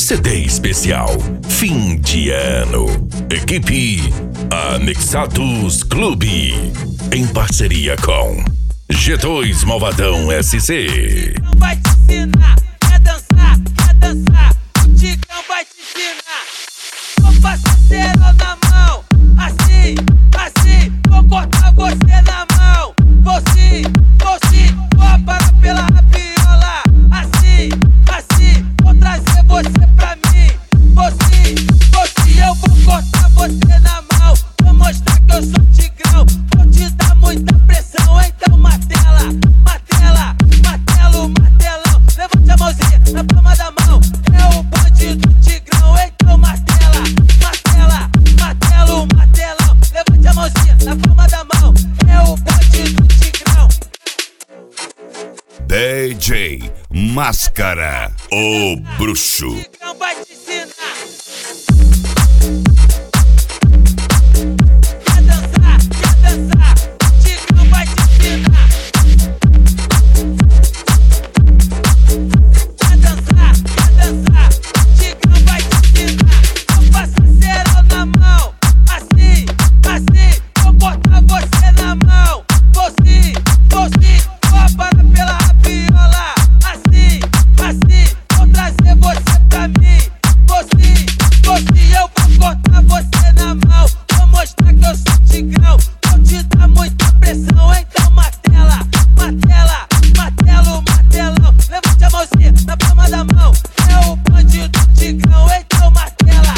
CD especial Fim de Ano. Equipe Anexados Clube, em parceria com G2 Malvadão SC. Vai te ensinar, quer dançar, o Tigrão vai te ensinar. Vou passaceiro na mão, assim, vou cortar você na mão. Vou sim, vou apagar pela rabiola. Assim, vou trazer você pra mim. Vou sim, eu vou cortar você na mão. Vou mostrar que eu sou Tigrão, vou te dar muita pressão. Então martelo, martelão. Levante a mãozinha na palma da mão. É o bandido Tigrão, então martelo, martelão. Levante a mãozinha na palma da mão. É o bandido Tigrão. DJ Máscara, o bruxo. Tigrão vai te ensinar. Quer dançar, o Tigrão vai te ensinar. Quer dançar, o Tigrão vai te ensinar. Vou passaceiro na mão, assim, vou cortar você na mão. Vou sim, vou apagar pela rabiola. Assim, vou trazer você pra mim. Vou sim, eu vou cortar você na mão. Vou mostrar que eu sou Tigrão, vou te dar muita pressão. Então martelo. Levante a mãozinha na palma da mão. É o bandido Tigrão, então martelo.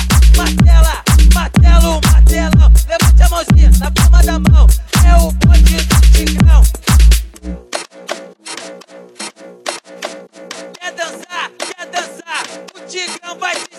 Levante a mãozinha na palma da mão. É o bandido Tigrão. Quer dançar, o Tigrão vai te